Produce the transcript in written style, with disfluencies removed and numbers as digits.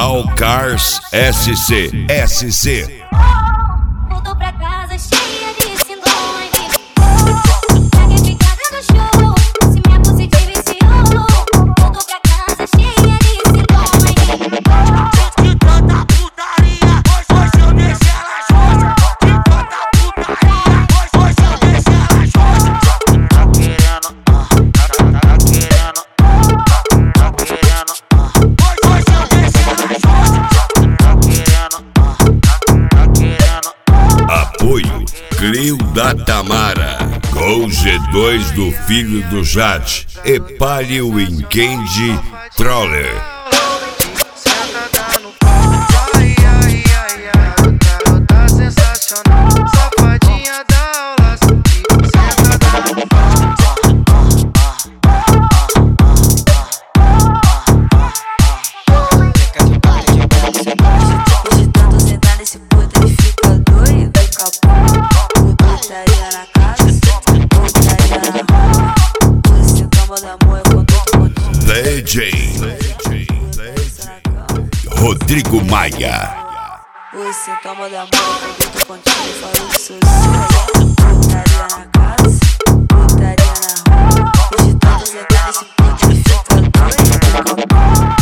All Cars SC. Voltou pra casa cheia de síndrome. Peguei picada no show, se minha pussy te viciou. Voltou pra casa cheia de síndrome. De tanta putaria, hoje eu deixo ela xoxa. De tanta putaria, hoje eu deixo ela xoxa. Tá querendo, tá querendo, tá querendo, hoje eu deixo ela xoxa. Tá querendo, tá querendo. Apoio Clio da Tamara, Gol G2 do filho do Jade e Palio Weekend Troller. Sentada no palco, ai, ai, ai, ai, garota sensacional, safadinha da aula, sentada no De tanto sentar nesse puto ele fica doido, fica puto. Putaria na casa, putaria na rua. Você toma da mão quando tu continua. DJ Rodrigo Maia. Você toma da mão quando tu continua. Falou que sou seu. Putaria na casa, putaria na rua. De tanto sentar nesse puto ele fica doido, fica puto.